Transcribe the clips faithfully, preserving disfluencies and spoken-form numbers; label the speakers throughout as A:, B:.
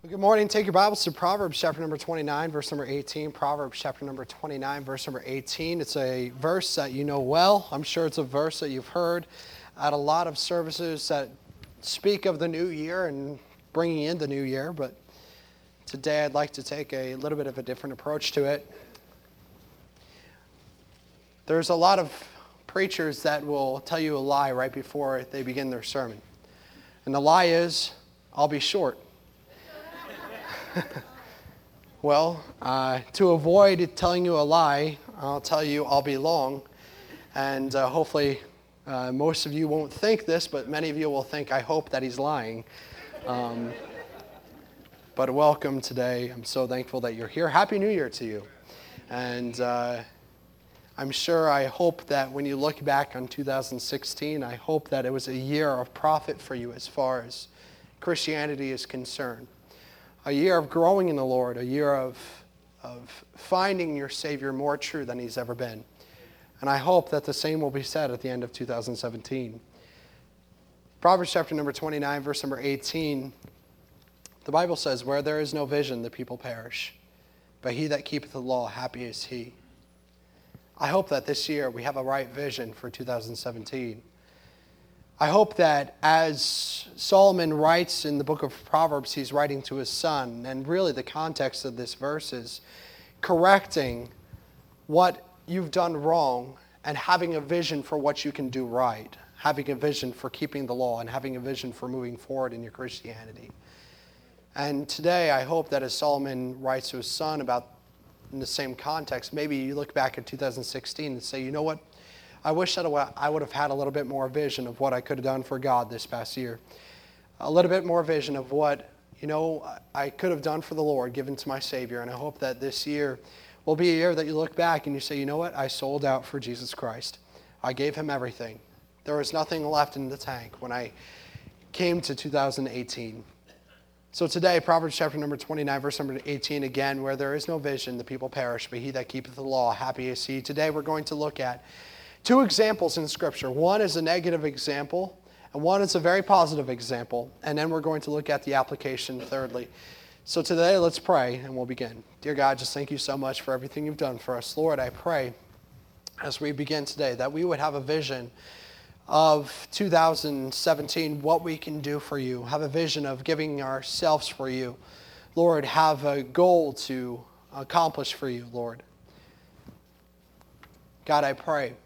A: Well, good morning. Take your Bibles to Proverbs chapter number twenty-nine, verse number eighteen. Proverbs chapter number twenty-nine, verse number eighteen. It's a verse that you know well. I'm sure it's a verse that you've heard at a lot of services that speak of the new year and bringing in the new year. But today I'd like to take a little bit of a different approach to it. There's a lot of preachers that will tell you a lie right before they begin their sermon. And the lie is, I'll be short. Well, uh, to avoid telling you a lie, I'll tell you I'll be long. And uh, hopefully uh, most of you won't think this, but many of you will think, I hope that he's lying. Um, but welcome today. I'm so thankful that you're here. Happy New Year to you. And uh, I'm sure, I hope that when you look back on two thousand sixteen, I hope that it was a year of profit for you as far as Christianity is concerned. A year of growing in the Lord, a year of, of finding your Savior more true than he's ever been. And I hope that the same will be said at the end of two thousand seventeen. Proverbs chapter number twenty-nine, verse number eighteen, the Bible says, where there is no vision, the people perish. But he that keepeth the law, happy is he. I hope that this year we have a right vision for two thousand seventeen. I hope that as Solomon writes in the book of Proverbs, he's writing to his son, and really the context of this verse is correcting what you've done wrong and having a vision for what you can do right, having a vision for keeping the law and having a vision for moving forward in your Christianity. And today I hope that as Solomon writes to his son about in the same context, maybe you look back at two thousand sixteen and say, you know what? I wish that I would have had a little bit more vision of what I could have done for God this past year. A little bit more vision of what, you know, I could have done for the Lord, given to my Savior. And I hope that this year will be a year that you look back and you say, you know what? I sold out for Jesus Christ. I gave him everything. There was nothing left in the tank when I came to two thousand eighteen. So today, Proverbs chapter number twenty-nine, verse number eighteen, again, where there is no vision, the people perish, but he that keepeth the law, happy is he. Today we're going to look at two examples in Scripture. One is a negative example, and one is a very positive example. And then we're going to look at the application thirdly. So today, let's pray, and we'll begin. Dear God, just thank you so much for everything you've done for us. Lord, I pray as we begin today that we would have a vision of two thousand seventeen, what we can do for you. Have a vision of giving ourselves for you. Lord, have a goal to accomplish for you, Lord. God, I pray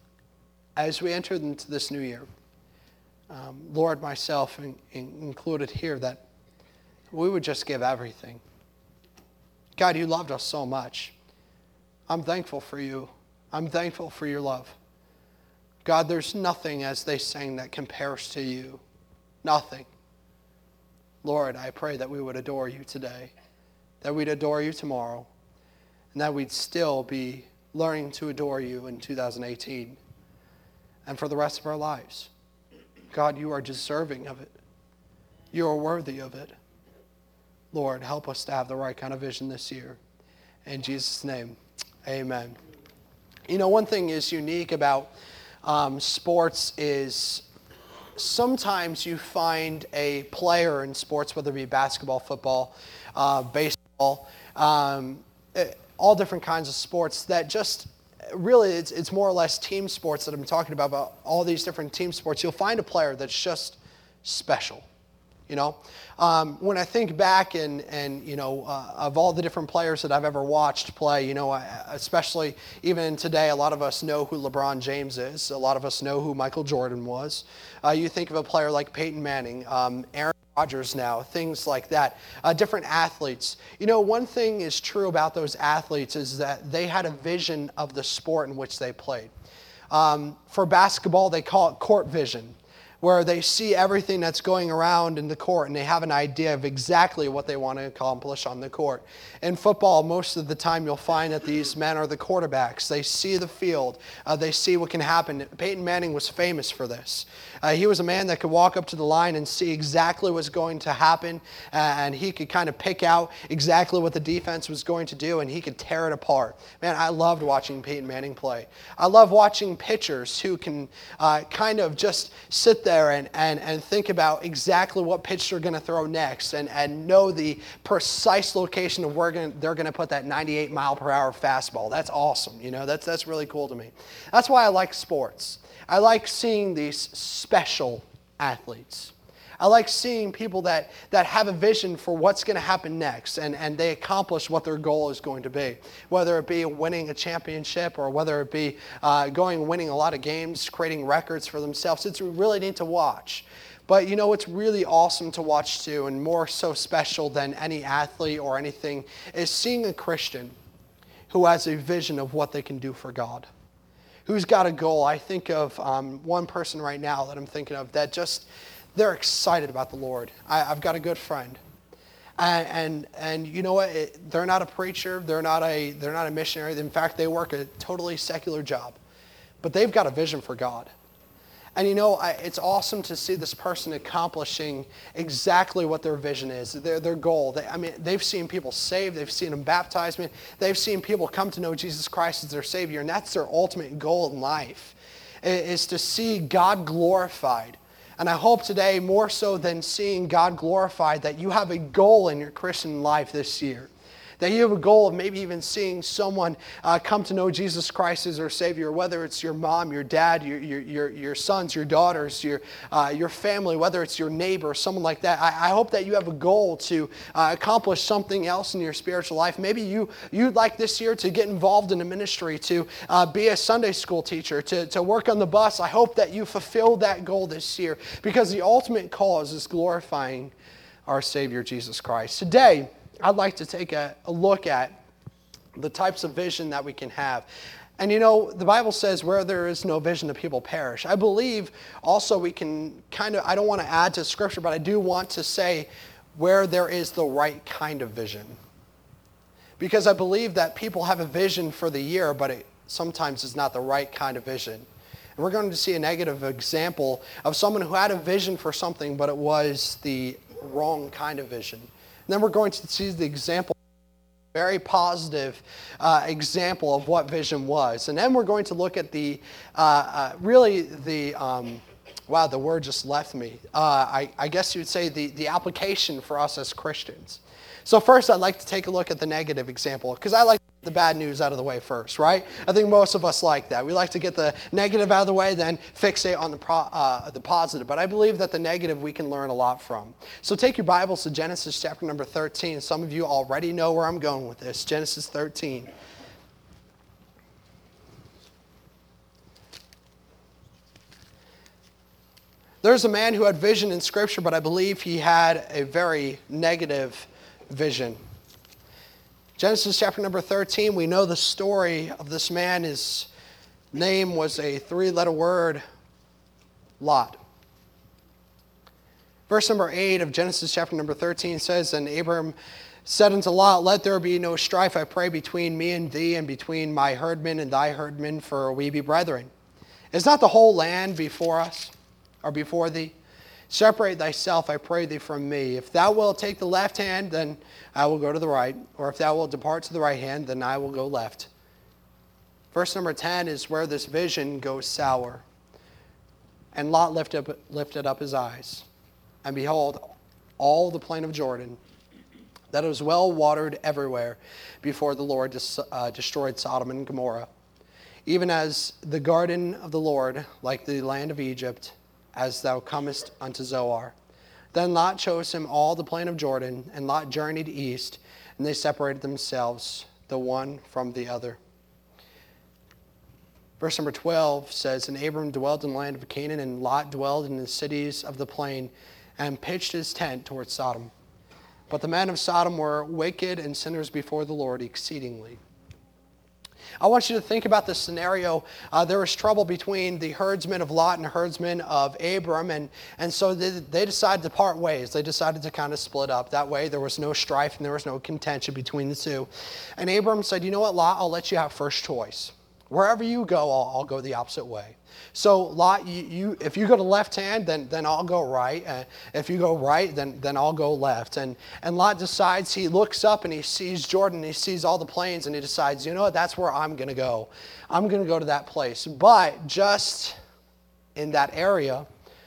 A: as we enter into this new year, um, Lord, myself in, in included here, that we would just give everything. God, you loved us so much. I'm thankful for you. I'm thankful for your love. God, there's nothing, as they sang, that compares to you. Nothing. Lord, I pray that we would adore you today, that we'd adore you tomorrow, and that we'd still be learning to adore you in two thousand eighteen. And for the rest of our lives. God, you are deserving of it. You are worthy of it. Lord, help us to have the right kind of vision this year. In Jesus' name, amen. You know, one thing is unique about um, sports is sometimes you find a player in sports, whether it be basketball, football, uh, baseball, um, all different kinds of sports that just really, it's, it's more or less team sports that I'm talking about, about all these different team sports. You'll find a player that's just special, you know. Um, when I think back and, and you know, uh, of all the different players that I've ever watched play, you know, especially even today, a lot of us know who LeBron James is. A lot of us know who Michael Jordan was. Uh, you think of a player like Peyton Manning, um, Aaron Rodgers now, things like that, uh, different athletes. You know, one thing is true about those athletes is that they had a vision of the sport in which they played. Um, for basketball, they call it court vision, where they see everything that's going around in the court and they have an idea of exactly what they want to accomplish on the court. In football, most of the time you'll find that these men are the quarterbacks. They see the field. Uh, they see what can happen. Peyton Manning was famous for this. Uh, he was a man that could walk up to the line and see exactly what's going to happen, and he could kind of pick out exactly what the defense was going to do, and he could tear it apart. Man, I loved watching Peyton Manning play. I love watching pitchers who can uh, kind of just sit there and, and, and think about exactly what pitch they're going to throw next and, and know the precise location of where gonna, they're going to put that ninety-eight mile per hour fastball. That's awesome. You know, that's, that's really cool to me. That's why I like sports. I like seeing these special athletes. I like seeing people that, that have a vision for what's going to happen next, and, and they accomplish what their goal is going to be, whether it be winning a championship or whether it be uh, going and winning a lot of games, creating records for themselves. It's really neat to watch. But you know, it's really awesome to watch too, and more so special than any athlete or anything, is seeing a Christian who has a vision of what they can do for God, who's got a goal. I think of um, one person right now that I'm thinking of that just... they're excited about the Lord. I, I've got a good friend, and and, and you know what? It, they're not a preacher. They're not a they're not a missionary. In fact, they work a totally secular job, but they've got a vision for God. And you know, I, it's awesome to see this person accomplishing exactly what their vision is, their their goal. They, I mean, they've seen people saved. They've seen them baptized. I mean, they've seen people come to know Jesus Christ as their Savior, and that's their ultimate goal in life, is to see God glorified. And I hope today, more so than seeing God glorified, that you have a goal in your Christian life this year. That you have a goal of maybe even seeing someone uh, come to know Jesus Christ as their Savior, whether it's your mom, your dad, your your your, your sons, your daughters, your uh, your family, whether it's your neighbor, someone like that. I, I hope that you have a goal to uh, accomplish something else in your spiritual life. Maybe you, you'd like this year to get involved in a ministry, to uh, be a Sunday school teacher, to, to work on the bus. I hope that you fulfill that goal this year, because the ultimate cause is glorifying our Savior, Jesus Christ. Today, I'd like to take a, a look at the types of vision that we can have. And you know, the Bible says where there is no vision, the people perish. I believe also we can kind of, I don't want to add to Scripture, but I do want to say where there is the right kind of vision. Because I believe that people have a vision for the year, but it sometimes is not the right kind of vision. And we're going to see a negative example of someone who had a vision for something, but it was the wrong kind of vision. And then we're going to see the example, very positive uh, example of what vision was. And then we're going to look at the, uh, uh, really the, um, wow, the word just left me. Uh, I, I guess you would say the, the application for us as Christians. So first, I'd like to take a look at the negative example, because I like the bad news out of the way first, right? I think most of us like that. We like to get the negative out of the way, then fixate on the, pro, uh, the positive. But I believe that the negative we can learn a lot from. So take your Bibles to Genesis chapter number thirteen. Some of you already know where I'm going with this. Genesis thirteen. There's a man who had vision in Scripture, but I believe he had a very negative vision. Genesis chapter number thirteen, we know the story of this man. His name was a three-letter word, Lot. Verse number eight of Genesis chapter number thirteen says, And Abram said unto Lot, Let there be no strife, I pray, between me and thee, and between my herdmen and thy herdmen, for we be brethren. Is not the whole land before us, or before thee? Separate thyself, I pray thee, from me. If thou wilt take the left hand, then I will go to the right. Or if thou wilt depart to the right hand, then I will go left. Verse number ten is where this vision goes sour. And Lot lifted up, lifted up his eyes, and behold, all the plain of Jordan, that it was well watered everywhere, before the Lord dis, uh, destroyed Sodom and Gomorrah, even as the garden of the Lord, like the land of Egypt, as thou comest unto Zoar. Then Lot chose him all the plain of Jordan, and Lot journeyed east, and they separated themselves, the one from the other. Verse number twelve says, And Abram dwelt in the land of Canaan, and Lot dwelled in the cities of the plain, and pitched his tent towards Sodom. But the men of Sodom were wicked and sinners before the Lord exceedingly. I want you to think about this scenario. Uh, there was trouble between the herdsmen of Lot and the herdsmen of Abram, and, and so they, they decided to part ways. They decided to kind of split up. That way there was no strife and there was no contention between the two. And Abram said, you know what, Lot, I'll let you have first choice. Wherever you go, I'll, I'll go the opposite way. So Lot, you, you, if you go to left hand, then, then I'll go right. Uh, if you go right, then, then I'll go left. And, and Lot decides, he looks up and he sees Jordan, he sees all the plains, and he decides, you know what, that's where I'm going to go. I'm going to go to that place. But just in that area,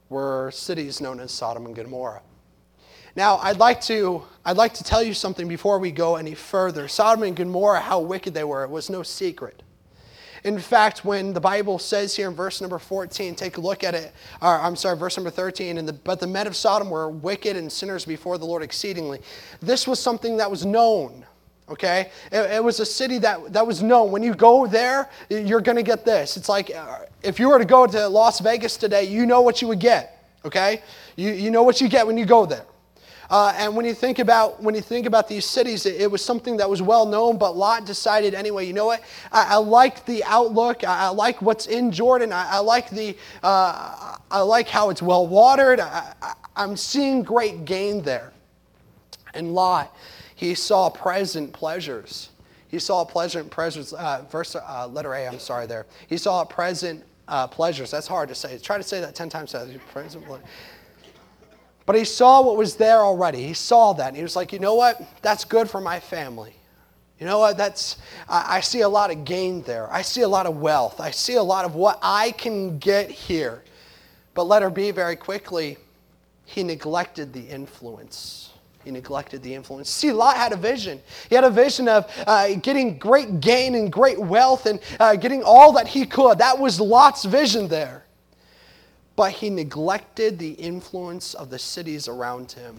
A: were cities known as Sodom and Gomorrah. Now, I'd like to I'd like to tell you something before we go any further. Sodom and Gomorrah, how wicked they were, it was no secret. In fact, when the Bible says here in verse number fourteen, take a look at it, or I'm sorry, verse number thirteen, and the, but the men of Sodom were wicked and sinners before the Lord exceedingly. This was something that was known. Okay, it, it was a city that, that was known. When you go there, you're going to get this. It's like uh, if you were to go to Las Vegas today, you know what you would get. Okay, you you know what you get when you go there. Uh, and when you think about when you think about these cities, it, it was something that was well known. But Lot decided anyway. You know what? I, I like the outlook. I, I like what's in Jordan. I, I like the uh, I like how it's well watered. I, I, I'm seeing great gain there. And Lot, he saw present pleasures. He saw pleasant pleasures. Uh, verse uh, letter A. I'm sorry there. He saw present uh, pleasures. That's hard to say. Try to say that ten times. Present pleasures. But he saw what was there already. He saw that. And he was like, you know what? That's good for my family. You know what? That's I, I see a lot of gain there. I see a lot of wealth. I see a lot of what I can get here. But letter B, very quickly, he neglected the influence. He neglected the influence. See, Lot had a vision. He had a vision of uh, getting great gain and great wealth and uh, getting all that he could. That was Lot's vision there. But he neglected the influence of the cities around him.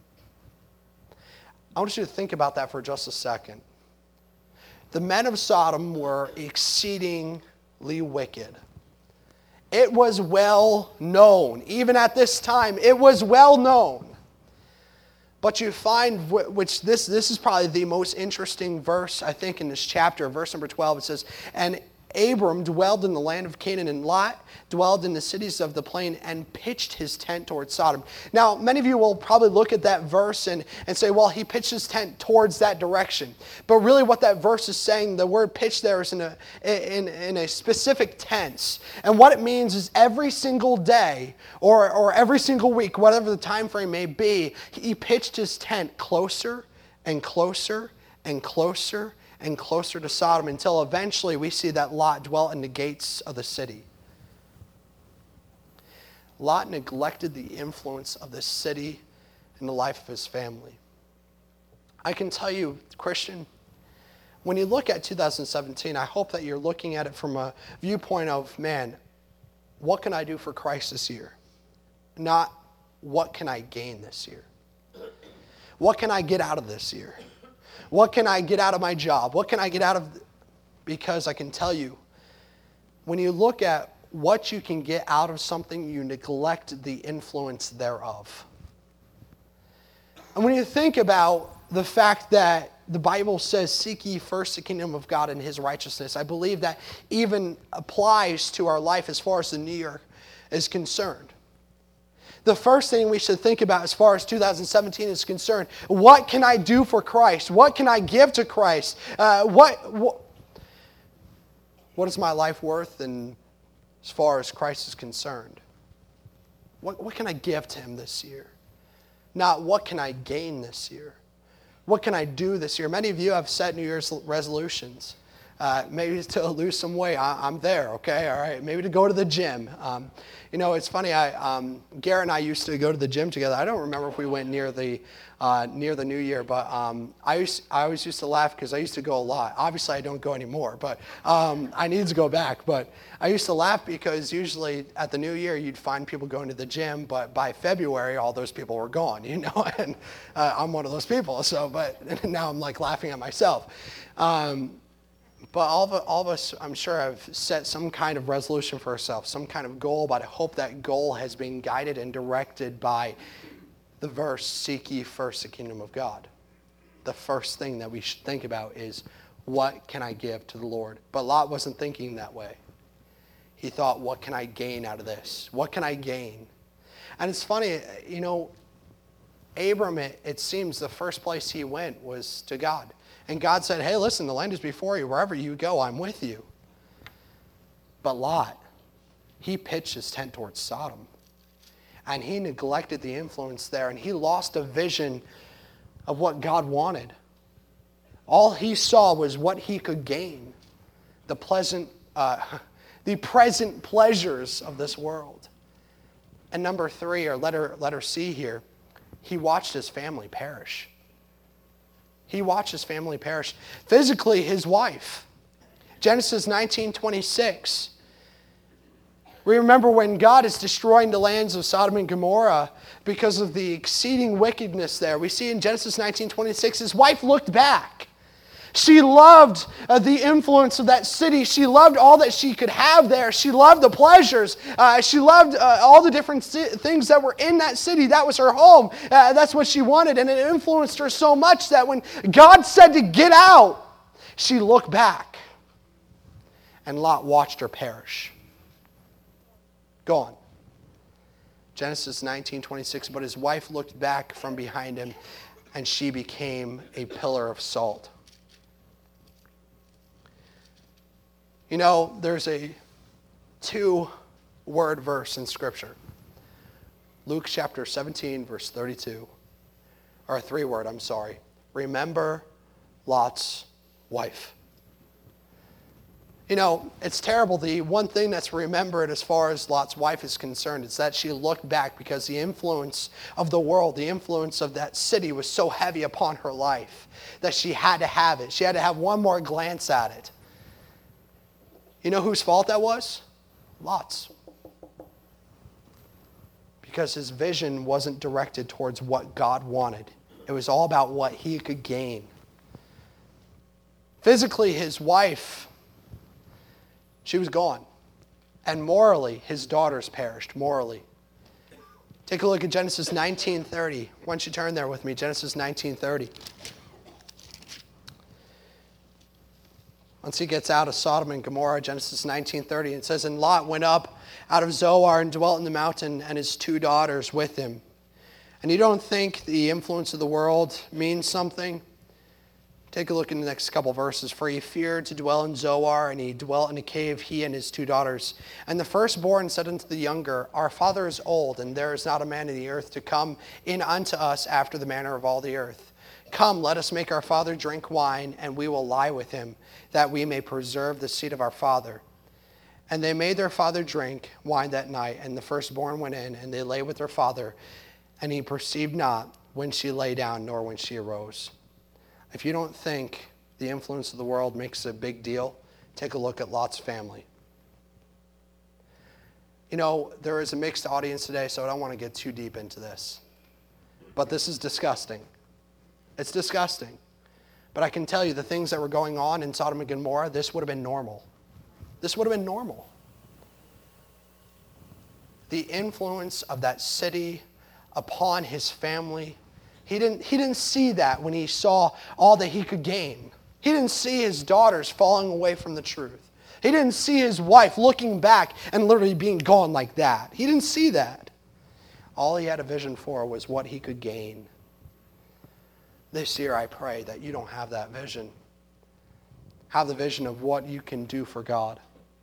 A: I want you to think about that for just a second. The men of Sodom were exceedingly wicked. It was well known. Even at this time, it was well known. But you find, which this, this is probably the most interesting verse, I think, in this chapter, verse number twelve. It says, and Abram dwelled in the land of Canaan, and Lot dwelled in the cities of the plain and pitched his tent towards Sodom. Now, many of you will probably look at that verse and, and say, well, he pitched his tent towards that direction. But really what that verse is saying, the word pitch there is in a, in, in a specific tense. And what it means is every single day or, or every single week, whatever the time frame may be, he pitched his tent closer and closer and closer and closer to Sodom until eventually we see that Lot dwelt in the gates of the city. Lot neglected the influence of the city in the life of his family. I can tell you, Christian, when you look at two thousand seventeen, I hope that you're looking at it from a viewpoint of, man, what can I do for Christ this year? Not what can I gain this year? What can I get out of this year? What can I get out of my job? What can I get out of... Because I can tell you, when you look at what you can get out of something, you neglect the influence thereof. And when you think about the fact that the Bible says, seek ye first the kingdom of God and his righteousness, I believe that even applies to our life as far as the new year is concerned. The first thing we should think about as far as two thousand seventeen is concerned, what can I do for Christ? What can I give to Christ? Uh, what, what, what is my life worth and as far as Christ is concerned? What, what can I give to him this year? Not what can I gain this year? What can I do this year? Many of you have set New Year's resolutions. Uh, maybe to lose some weight. I, I'm there, okay? All right. Maybe to go to the gym. Um, you know, it's funny. I um, Garrett and I used to go to the gym together. I don't remember if we went near the uh, near the New Year, but um, I used I always used to laugh because I used to go a lot. Obviously, I don't go anymore, but um, I need to go back. But I used to laugh because usually at the New Year you'd find people going to the gym, but by February all those people were gone. You know, and uh, I'm one of those people. So, but now I'm like laughing at myself. Um, But all of, all of us, I'm sure, have set some kind of resolution for ourselves, some kind of goal, but I hope that goal has been guided and directed by the verse, seek ye first the kingdom of God. The first thing that we should think about is, what can I give to the Lord? But Lot wasn't thinking that way. He thought, what can I gain out of this? What can I gain? And it's funny, you know, Abram, it, it seems the first place he went was to God. And God said, hey, listen, the land is before you. Wherever you go, I'm with you. But Lot, he pitched his tent towards Sodom. And he neglected the influence there. And he lost a vision of what God wanted. All he saw was what he could gain. The pleasant, uh, the present pleasures of this world. And number three, or letter, letter C here, he watched his family perish. He watched his family perish. Physically, his wife. Genesis nineteen twenty-six. We remember when God is destroying the lands of Sodom and Gomorrah because of the exceeding wickedness there. We see in Genesis nineteen twenty-six, his wife looked back. She loved uh, the influence of that city. She loved all that she could have there. She loved the pleasures. Uh, she loved uh, all the different si- things that were in that city. That was her home. Uh, that's what she wanted. And it influenced her so much that when God said to get out, she looked back. And Lot watched her perish. Gone. Genesis nineteen twenty-six, but his wife looked back from behind him, and she became a pillar of salt. You know, there's a two-word verse in Scripture. Luke chapter seventeen, verse thirty-two. Or a three-word, I'm sorry. Remember Lot's wife. You know, it's terrible. The one thing that's remembered as far as Lot's wife is concerned is that she looked back because the influence of the world, the influence of that city was so heavy upon her life that she had to have it. She had to have one more glance at it. You know whose fault that was? Lot's. Because his vision wasn't directed towards what God wanted. It was all about what he could gain. Physically, his wife, she was gone. And morally, his daughters perished, morally. Take a look at Genesis nineteen thirty. Why don't you turn there with me, Genesis nineteen thirty. Once he gets out of Sodom and Gomorrah, Genesis nineteen thirty, it says, and Lot went up out of Zoar and dwelt in the mountain, and his two daughters with him. And you don't think the influence of the world means something? Take a look in the next couple verses. For he feared to dwell in Zoar, and he dwelt in a cave, he and his two daughters. And the firstborn said unto the younger, our father is old, and there is not a man in the earth to come in unto us after the manner of all the earth. Come, let us make our father drink wine, and we will lie with him, that we may preserve the seed of our father. And they made their father drink wine that night, and the firstborn went in, and they lay with their father, and he perceived not when she lay down, nor when she arose. If you don't think the influence of the world makes a big deal, take a look at Lot's family. You know, there is a mixed audience today, so I don't want to get too deep into this. But this is disgusting. It's disgusting. But I can tell you the things that were going on in Sodom and Gomorrah, this would have been normal. This would have been normal. The influence of that city upon his family, he didn't, he didn't see that when he saw all that he could gain. He didn't see his daughters falling away from the truth. He didn't see his wife looking back and literally being gone like that. He didn't see that. All he had a vision for was what he could gain. This year, I pray that you don't have that vision. Have the vision of what you can do for God.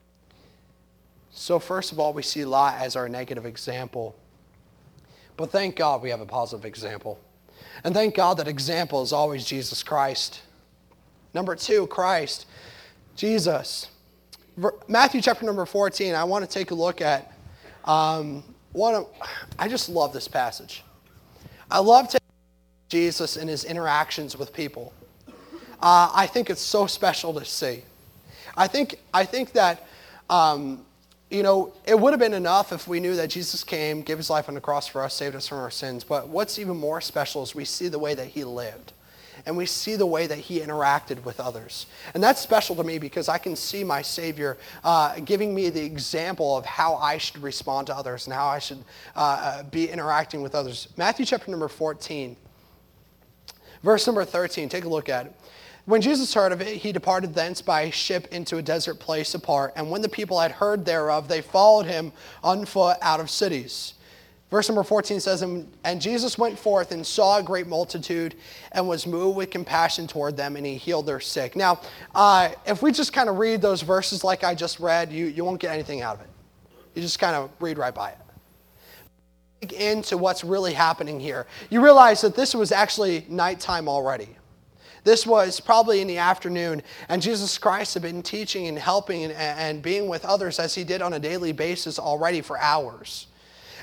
A: So first of all, we see Lot as our negative example. But thank God we have a positive example. And thank God that example is always Jesus Christ. Number two, Christ, Jesus. Matthew chapter number fourteen, I want to take a look at um, one of, I just love this passage. I love taking Jesus and his interactions with people. Uh, I think it's so special to see. I think I think that, um, you know, it would have been enough if we knew that Jesus came, gave his life on the cross for us, saved us from our sins. But what's even more special is we see the way that he lived. And we see the way that he interacted with others. And that's special to me because I can see my Savior uh, giving me the example of how I should respond to others and how I should uh, be interacting with others. Matthew chapter number fourteen. Verse number thirteen, take a look at it. When Jesus heard of it, he departed thence by ship into a desert place apart. And when the people had heard thereof, they followed him on foot out of cities. Verse number fourteen says, and Jesus went forth and saw a great multitude and was moved with compassion toward them, and he healed their sick. Now, uh, if we just kind of read those verses like I just read, you, you won't get anything out of it. You just kind of read right by it. Into what's really happening here. You realize that this was actually nighttime already. This was probably in the afternoon, and Jesus Christ had been teaching and helping and, and being with others as he did on a daily basis already for hours.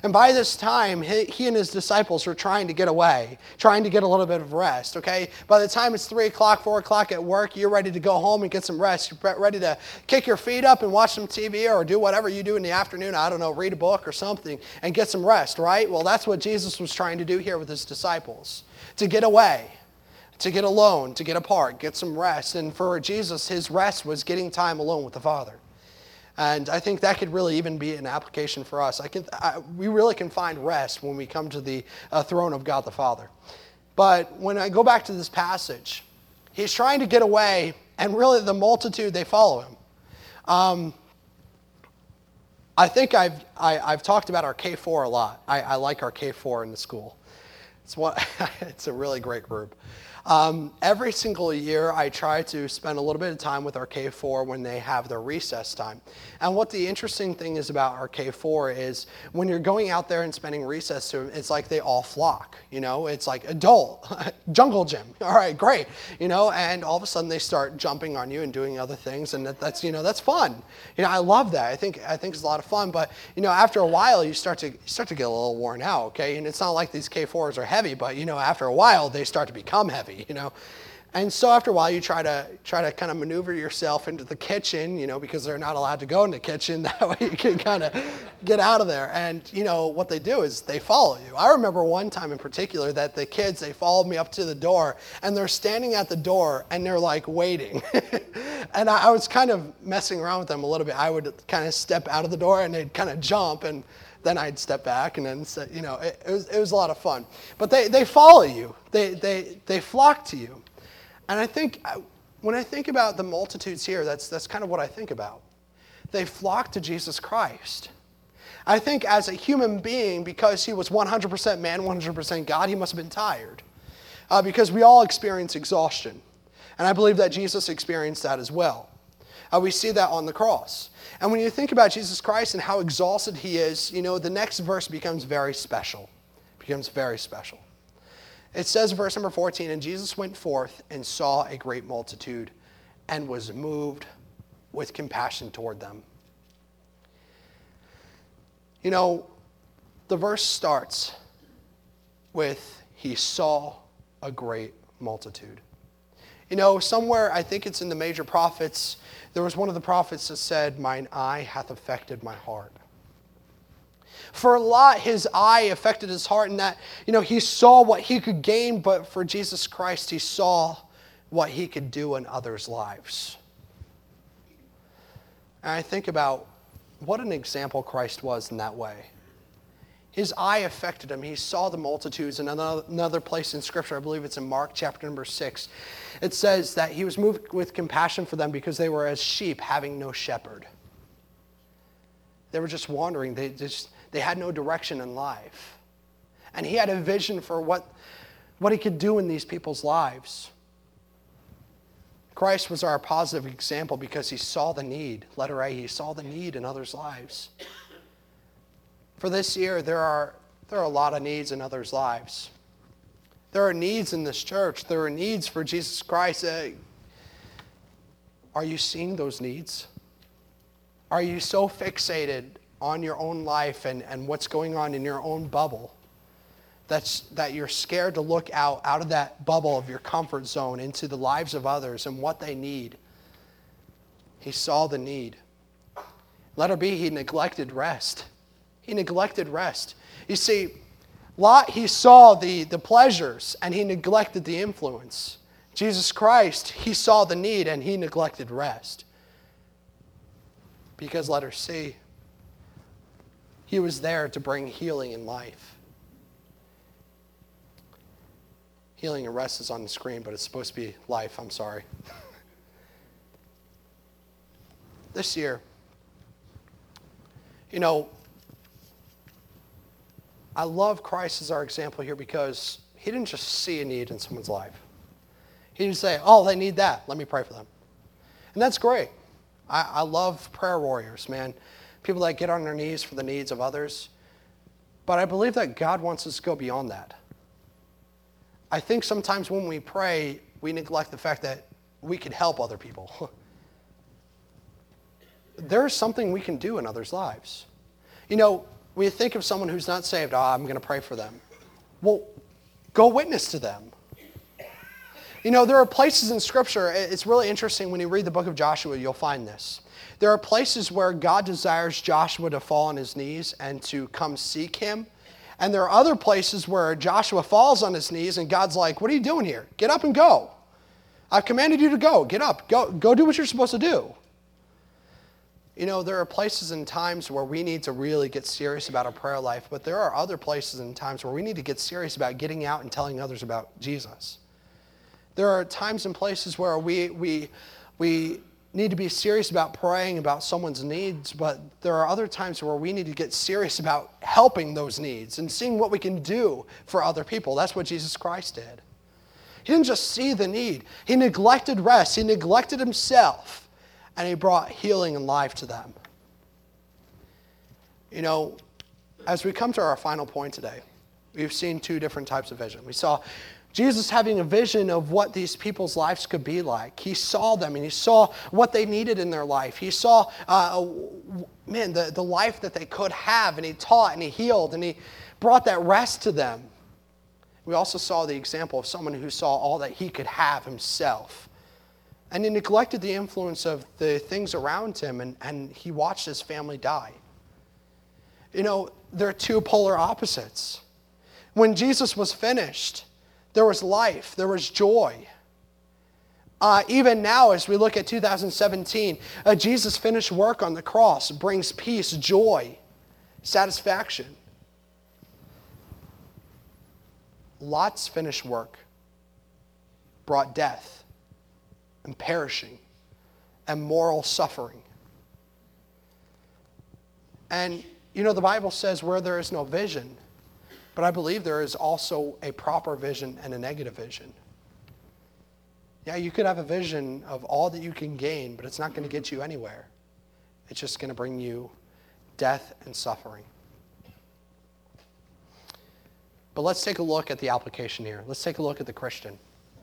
A: And by this time, he, he and his disciples are trying to get away, trying to get a little bit of rest, okay? By the time it's three o'clock, four o'clock at work, you're ready to go home and get some rest. You're ready to kick your feet up and watch some T V or do whatever you do in the afternoon. I don't know, read a book or something and get some rest, right? Well, that's what Jesus was trying to do here with his disciples, to get away, to get alone, to get apart, get some rest. And for Jesus, his rest was getting time alone with the Father. And I think that could really even be an application for us. I can, I, we really can find rest when we come to the uh, throne of God the Father. But when I go back to this passage, he's trying to get away, and really the multitude, they follow him. Um, I think I've, I, I've talked about our K four a lot. I, I like our K four in the school. It's, what, it's a really great group. Um, every single year, I try to spend a little bit of time with our K four when they have their recess time. And what the interesting thing is about our K four is when you're going out there and spending recess to them, it's like they all flock, you know? It's like adult, jungle gym. All right, great, you know? And all of a sudden they start jumping on you and doing other things, and that, that's, you know, that's fun. You know, I love that. I think I think it's a lot of fun, but, you know, after a while, you start to you start to get a little worn out, okay? And it's not like these K fours are heavy, but, you know, after a while, they start to become heavy, you know? And so after a while, you try to try to kind of maneuver yourself into the kitchen, you know, because they're not allowed to go in the kitchen. That way you can kind of get out of there. And, you know, what they do is they follow you. I remember one time in particular that the kids, they followed me up to the door, and they're standing at the door, and they're, like, waiting. And I, I was kind of messing around with them a little bit. I would kind of step out of the door, and they'd kind of jump, and then I'd step back, and then, you know, it, it was it was a lot of fun. But they, they follow you. They, they, they flock to you. And I think, when I think about the multitudes here, that's, that's kind of what I think about. They flock to Jesus Christ. I think as a human being, because he was one hundred percent man, one hundred percent God, he must have been tired. Uh, because we all experience exhaustion. And I believe that Jesus experienced that as well. Uh, we see that on the cross. And when you think about Jesus Christ and how exhausted he is, you know, the next verse becomes very special. Becomes very special. It says, verse number fourteen, and Jesus went forth and saw a great multitude and was moved with compassion toward them. You know, the verse starts with, he saw a great multitude. You know, somewhere, I think it's in the major prophets, there was one of the prophets that said, mine eye hath affected my heart. For Lot, his eye affected his heart in that, you know, he saw what he could gain, but for Jesus Christ, he saw what he could do in others' lives. And I think about what an example Christ was in that way. His eye affected him. He saw the multitudes. In another, another place in Scripture, I believe it's in Mark chapter number six, it says that he was moved with compassion for them because they were as sheep having no shepherd. They were just wandering. They just they had no direction in life. And he had a vision for what, what he could do in these people's lives. Christ was our positive example because he saw the need. Letter A, he saw the need in others' lives. For this year, there are, there are a lot of needs in others' lives. There are needs in this church. There are needs for Jesus Christ. Uh, are you seeing those needs? Are you so fixated on your own life and, and what's going on in your own bubble that's, that you're scared to look out, out of that bubble of your comfort zone into the lives of others and what they need? He saw the need. Letter B, he neglected rest. He neglected rest. You see, Lot, he saw the, the pleasures and he neglected the influence. Jesus Christ, he saw the need and he neglected rest. Because letter C, he was there to bring healing in life. Healing and rest is on the screen, but it's supposed to be life. I'm sorry. This year, you know, I love Christ as our example here because he didn't just see a need in someone's life. He didn't say, oh, they need that. Let me pray for them. And that's great. I, I love prayer warriors, man. People that get on their knees for the needs of others. But I believe that God wants us to go beyond that. I think sometimes when we pray, we neglect the fact that we can help other people. There's something we can do in others' lives. You know, when you think of someone who's not saved, oh, I'm going to pray for them. Well, go witness to them. You know, there are places in Scripture, it's really interesting when you read the book of Joshua, you'll find this. There are places where God desires Joshua to fall on his knees and to come seek him. And there are other places where Joshua falls on his knees and God's like, what are you doing here? Get up and go. I've commanded you to go. Get up. Go, go do what you're supposed to do. You know, there are places and times where we need to really get serious about our prayer life, but there are other places and times where we need to get serious about getting out and telling others about Jesus. There are times and places where we we we need to be serious about praying about someone's needs, but there are other times where we need to get serious about helping those needs and seeing what we can do for other people. That's what Jesus Christ did. He didn't just see the need. He neglected rest. He neglected himself. And he brought healing and life to them. You know, as we come to our final point today, we've seen two different types of vision. We saw Jesus having a vision of what these people's lives could be like. He saw them and he saw what they needed in their life. He saw, uh, man, the, the life that they could have, and he taught and he healed and he brought that rest to them. We also saw the example of someone who saw all that he could have himself. And he neglected the influence of the things around him, and, and he watched his family die. You know, there are two polar opposites. When Jesus was finished, there was life, there was joy. Uh, even now, as we look at two thousand seventeen, uh, Jesus' finished work on the cross brings peace, joy, satisfaction. Lot's finished work brought death and perishing and moral suffering. And, you know, the Bible says where there is no vision, but I believe there is also a proper vision and a negative vision. Yeah, you could have a vision of all that you can gain, but it's not going to get you anywhere. It's just going to bring you death and suffering. But let's take a look at the application here. Let's take a look at the Christian.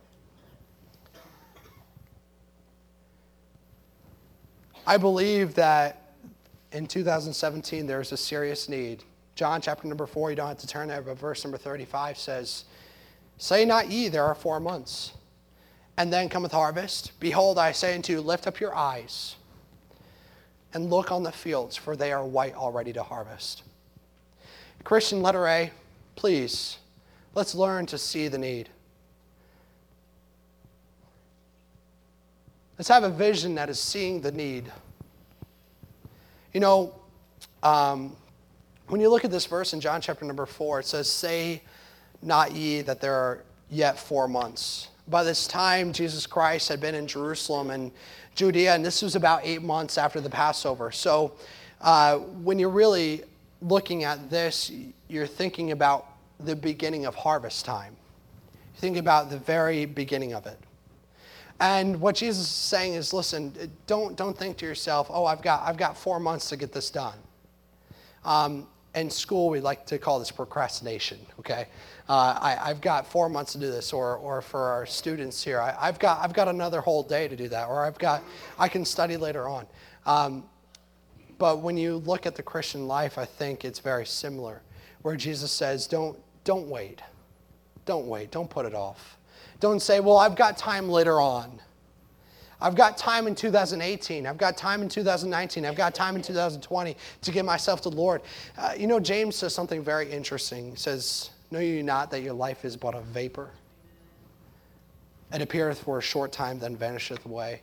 A: I believe that in two thousand seventeen there is a serious need. John chapter number four, you don't have to turn there, but verse number thirty-five says, "Say not ye, there are four months, and then cometh harvest. Behold, I say unto you, lift up your eyes, and look on the fields, for they are white already to harvest." Christian, letter A, please, let's learn to see the need. Let's have a vision that is seeing the need. You know, um, when you look at this verse in John chapter number four, it says, "Say not ye that there are yet four months." By this time, Jesus Christ had been in Jerusalem and Judea, and this was about eight months after the Passover. So uh, when you're really looking at this, you're thinking about the beginning of harvest time. You think about the very beginning of it. And what Jesus is saying is, listen, don't don't think to yourself, oh, I've got I've got four months to get this done. Um, in school, we like to call this procrastination. Okay, uh, I, I've got four months to do this, or or for our students here, I, I've got I've got another whole day to do that, or I've got I can study later on. Um, but when you look at the Christian life, I think it's very similar, where Jesus says, don't don't wait, don't wait, don't put it off. Don't say, well, I've got time later on. I've got time in two thousand eighteen. I've got time in two thousand nineteen. I've got time in two thousand twenty to give myself to the Lord. Uh, you know, James says something very interesting. He says, know ye not that your life is but a vapor? It appeareth for a short time, then vanisheth away.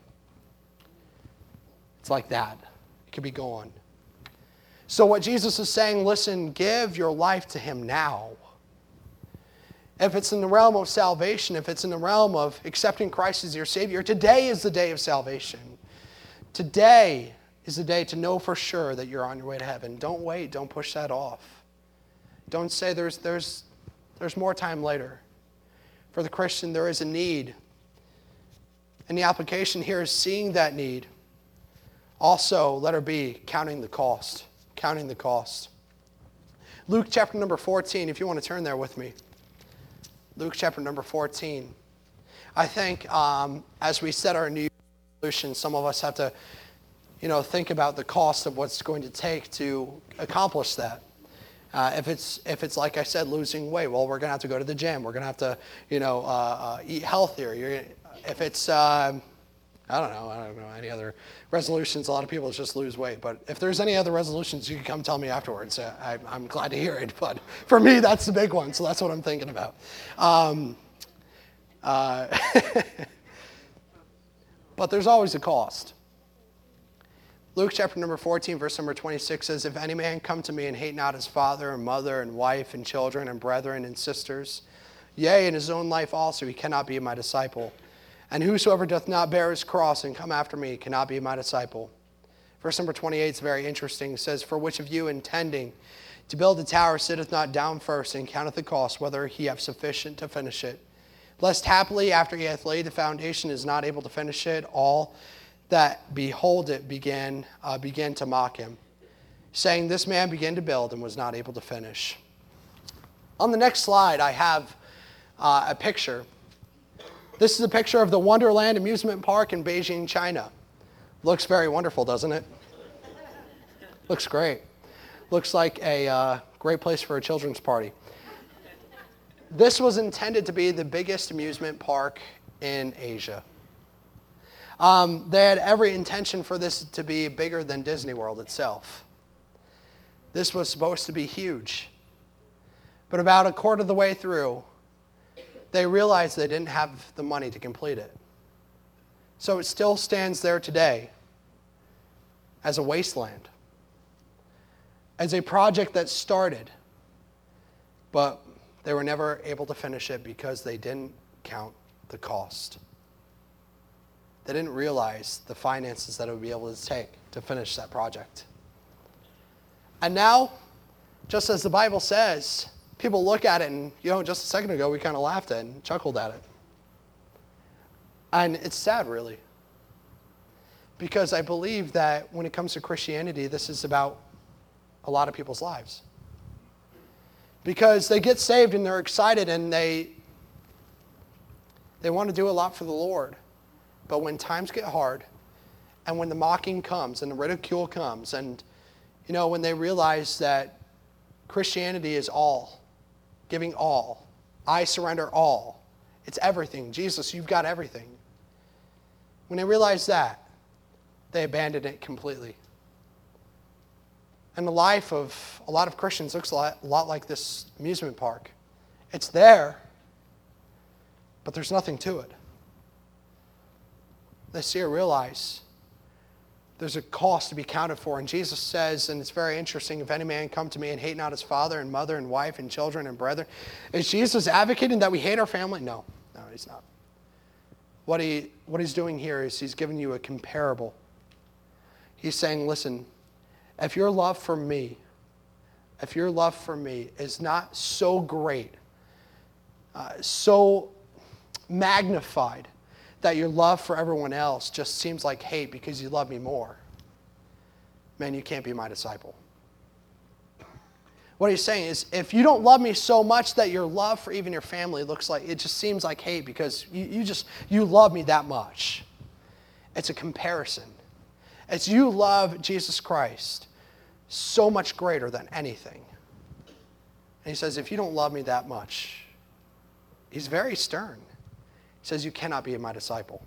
A: It's like that. It could be gone. So what Jesus is saying, listen, give your life to him now. If it's in the realm of salvation, if it's in the realm of accepting Christ as your Savior, today is the day of salvation. Today is the day to know for sure that you're on your way to heaven. Don't wait. Don't push that off. Don't say there's, there's, there's more time later. For the Christian, there is a need. And the application here is seeing that need. Also, letter B, counting the cost. Counting the cost. Luke chapter number fourteen, if you want to turn there with me. Luke chapter number fourteen. I think um, as we set our New Year's resolution, some of us have to, you know, think about the cost of what's going to take to accomplish that. Uh, if it's if it's like I said, losing weight, well, we're gonna have to go to the gym. We're gonna have to, you know, uh, uh, eat healthier. You're gonna, if it's uh, I don't know, I don't know any other resolutions. A lot of people it's just lose weight. But if there's any other resolutions, you can come tell me afterwards. Uh, I, I'm glad to hear it. But for me, that's the big one. So that's what I'm thinking about. Um, uh, but there's always a cost. Luke chapter number fourteen, verse number twenty-six says, if any man come to me and hate not his father and mother and wife and children and brethren and sisters, yea, and his own life also, he cannot be my disciple. And whosoever doth not bear his cross and come after me cannot be my disciple. Verse number twenty-eight is very interesting. It says, for which of you intending to build a tower sitteth not down first and counteth the cost, whether he have sufficient to finish it? Lest happily after he hath laid the foundation is not able to finish it, all that behold it began uh, began to mock him, saying, this man began to build and was not able to finish. On the next slide, I have uh, a picture. This is a picture of the Wonderland Amusement Park in Beijing, China. Looks very wonderful, doesn't it? Looks great. Looks like a uh, great place for a children's party. This was intended to be the biggest amusement park in Asia. Um, they had every intention for this to be bigger than Disney World itself. This was supposed to be huge. But about a quarter of the way through, they realized they didn't have the money to complete it. So it still stands there today as a wasteland, as a project that started, but they were never able to finish it because they didn't count the cost. They didn't realize the finances that it would be able to take to finish that project. And now, just as the Bible says, people look at it and, you know, just a second ago we kind of laughed at it and chuckled at it. And it's sad, really. Because I believe that when it comes to Christianity, this is about a lot of people's lives. Because they get saved and they're excited and they, they want to do a lot for the Lord. But when times get hard, and when the mocking comes, and the ridicule comes, and, you know, when they realize that Christianity is all, giving all, I surrender all, it's everything. Jesus, you've got everything. When they realize that, they abandon it completely. And the life of a lot of Christians looks a lot, a lot like this amusement park. It's there, but there's nothing to it. They see or realize there's a cost to be counted for. And Jesus says, and it's very interesting, if any man come to me and hate not his father and mother and wife and children and brethren. Is Jesus advocating that we hate our family? No, no, he's not. What he what he's doing here is he's giving you a comparable. He's saying, listen, if your love for me, if your love for me is not so great, uh, so magnified, that your love for everyone else just seems like hate because you love me more, man, you can't be my disciple. What he's saying is, if you don't love me so much that your love for even your family looks like, it just seems like hate because you, you just, you love me that much. It's a comparison. It's you love Jesus Christ so much greater than anything. And he says, if you don't love me that much, he's very stern. He says, you cannot be my disciple.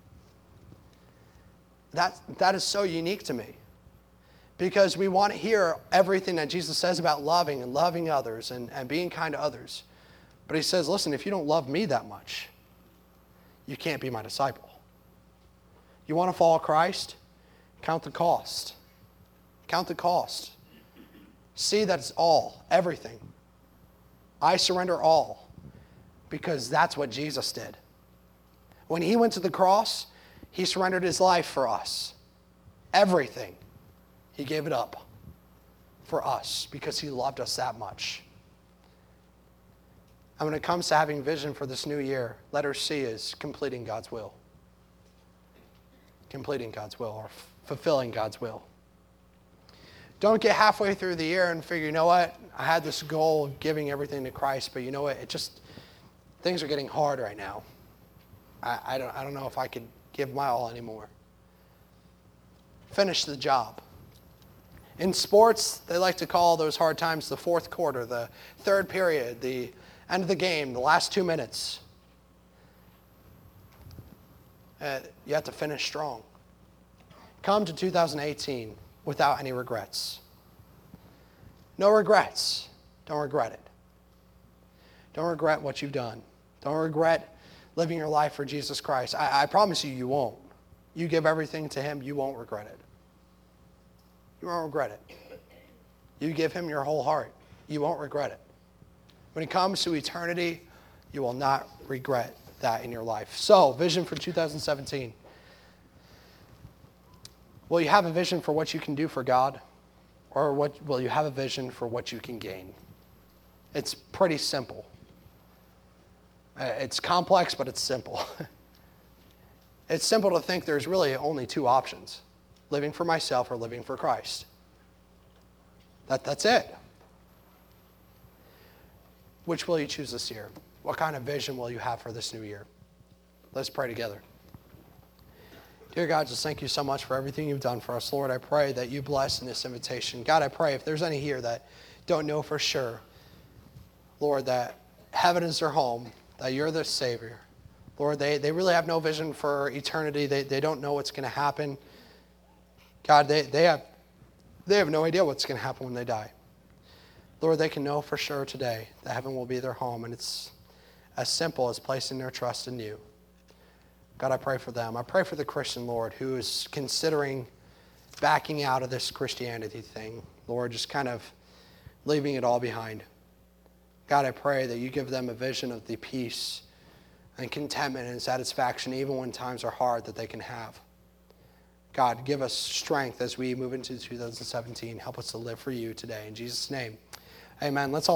A: That, that is so unique to me. Because we want to hear everything that Jesus says about loving and loving others and, and being kind to others. But he says, listen, if you don't love me that much, you can't be my disciple. You want to follow Christ? Count the cost. Count the cost. See that it's all, everything. I surrender all. Because that's what Jesus did. When he went to the cross, he surrendered his life for us. Everything. He gave it up for us because he loved us that much. And when it comes to having vision for this new year, letter C is completing God's will. Completing God's will, or f- fulfilling God's will. Don't get halfway through the year and figure, you know what? I had this goal of giving everything to Christ, but you know what? It just, things are getting hard right now. I, I don't I don't know if I could give my all anymore. Finish the job. In sports, they like to call those hard times the fourth quarter, the third period, the end of the game, the last two minutes. Uh, you have to finish strong. Come to two thousand eighteen without any regrets. No regrets. Don't regret it. Don't regret what you've done. Don't regret living your life for Jesus Christ. I, I promise you, you won't. You give everything to him, you won't regret it. You won't regret it. You give him your whole heart, you won't regret it. When it comes to eternity, you will not regret that in your life. So, vision for two thousand seventeen. Will you have a vision for what you can do for God? Or what, will you have a vision for what you can gain? It's pretty simple. It's complex, but it's simple. It's simple to think there's really only two options. Living for myself or living for Christ. That, that's it. Which will you choose this year? What kind of vision will you have for this new year? Let's pray together. Dear God, just thank you so much for everything you've done for us. Lord, I pray that you bless in this invitation. God, I pray if there's any here that don't know for sure, Lord, that heaven is their home, that you're their Savior. Lord, they, they really have no vision for eternity. They, they don't know what's going to happen. God, they, they, have, they have no idea what's going to happen when they die. Lord, they can know for sure today that heaven will be their home, and it's as simple as placing their trust in you. God, I pray for them. I pray for the Christian, Lord, who is considering backing out of this Christianity thing. Lord, just kind of leaving it all behind. God, I pray that you give them a vision of the peace and contentment and satisfaction, even when times are hard, that they can have. God, give us strength as we move into two thousand seventeen. Help us to live for you today. In Jesus' name, amen. Let's all